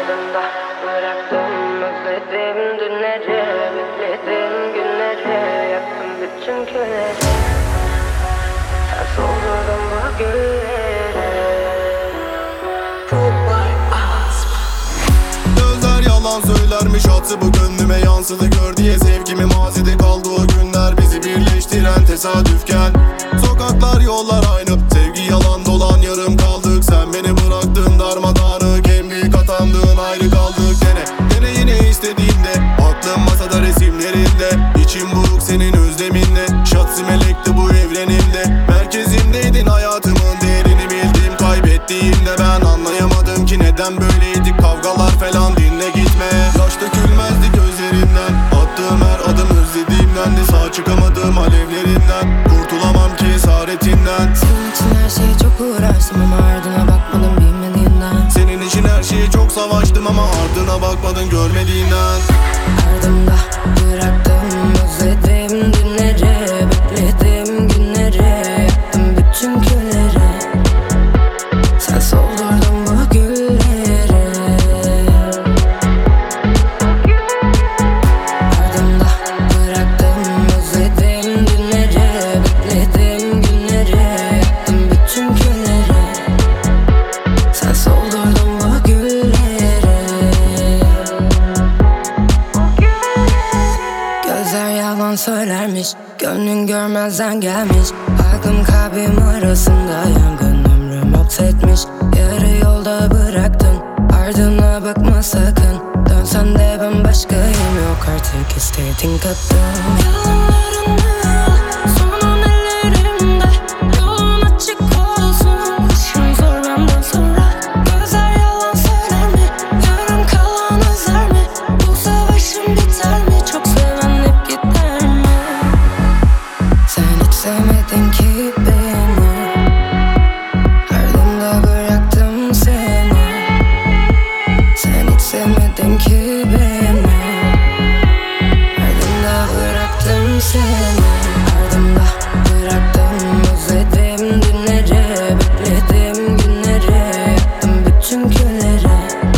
Ardımda bıraktım özledim dünleri, bekledim günleri, yaktım bütün külleri. Sen soldurdun bu gülleri. Gözler yalan söylermiş, attı bu gönlüme yansıdı. Gör diye sevgimi mazide kaldı o günler, bizi birleştiren tesadüfken. Sokaklar yollar aynı, sevgi yalan dolan yarım kaldık. Sen beni bıraktın darmadağınık, en büyük hatamdın ayrı kaldık. Dene yine istediğinde, aklım masada resimlerinde. İçim buruk senin özleminle, şatsı melekti bu evrenimde. Merkezimdeydin hayatımın, değerini bildim kaybettiğimde. Ben anlayamadım ki neden böyleydik, kavgalar falan dinle gitme. Yaş dökülmezdi gözlerinden, attığım her adım özlediğimden de. Sağ çıkamadım alevlerinden, kurtulamam ki esaretinden. Senin için her şeye çok uğraştım ama ardına bakmadım bilmediğinden. Senin için her şeye çok savaştım ama ardına bakmadın görmediğinden. Ardımda bıraktım özledim günleri, bekledim günleri, yaktım bütün külleri. Sen soldurdun bu gülleri. Ardımda bıraktım özledim günleri, bekledim günleri, yaktım bütün külleri. Sen soldurdun bu gülleri. Gözler yalan söylermiş, gönlün görmezden gelmiş. Aklım kalbim arasında yangın ömrüm hapsetmiş. Yarı yolda bıraktın, ardına bakma sakın. Dönsen de ben başkayım, yok artık istediğin kadın. Yalanlarını sonun ellerimde, yolun açık olsun. Kışım zor benden sonra. Gözler yalan söyler mi? Yarım kalan özler mi? Bu savaşım biter mi? Çok seven hep gider mi? Sen hiç sevmedin ki beni, ardımda bıraktım seni. Sen hiç sevmedin ki beni, ardımda bıraktım seni. Ardımda bıraktım özledim günleri, bekledim günleri, yaktım bütün külleri.